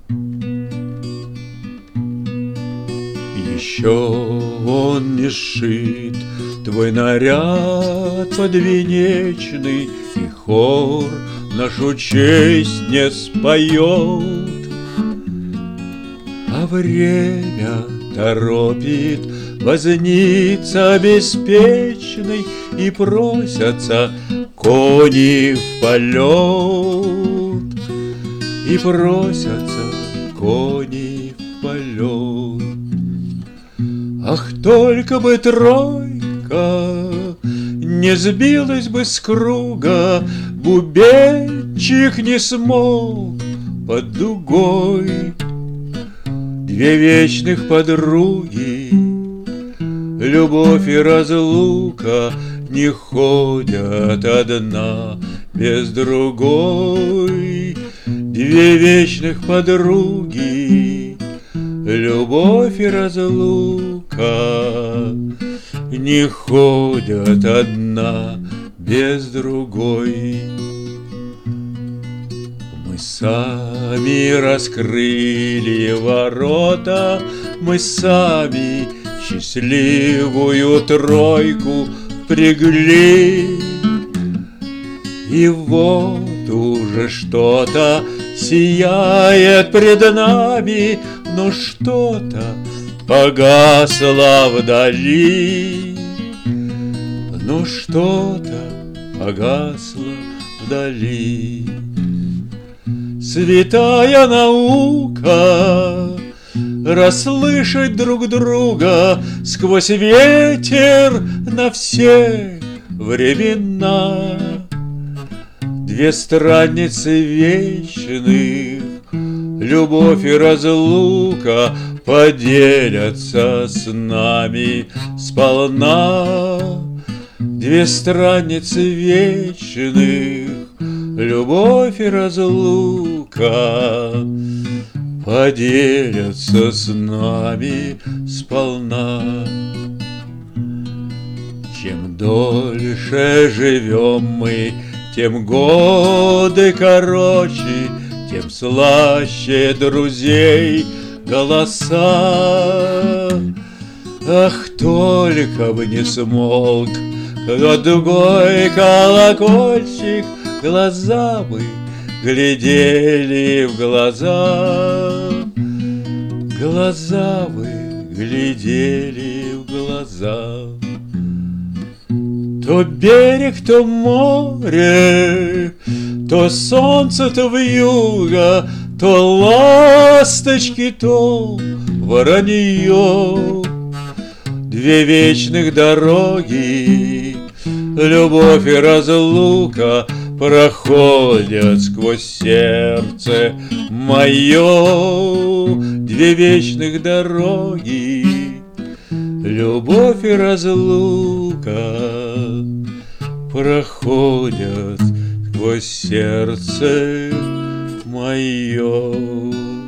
Еще он не сшит, твой наряд подвенечный, и хор нашу честь не споет. А время торопит возница беспечный, и просятся кони в полет, и просятся кони в полет. Ах, только бы тройка не сбилась бы с круга, бубенчик не смог под дугой. Две вечных подруги, любовь и разлука, не ходят одна без другой. Две вечных подруги, любовь и разлука, не ходят одна без другой. Мы сами раскрыли ворота, мы сами счастливую тройку впрягли. И вот уже что-то сияет пред нами, но что-то погасло вдали, но что-то погасло вдали. Святая наука расслышать друг друга сквозь ветер на все времена. Две странницы вечных, любовь и разлука, поделятся с нами сполна. Две страницы вечных, любовь и разлука, поделятся с нами сполна. Чем дольше живем мы, тем годы короче, тем слаще друзей голоса. Ах, только бы не смолк дугой колокольчик, глаза бы глядели в глаза, глаза бы глядели в глаза. То берег, то море, то солнце, то вьюга, то ласточки, то воронье. Две вечных дороги, любовь и разлука, проходят сквозь сердце мое. Две вечных дороги, любовь и разлука, проходят сквозь сердце мое.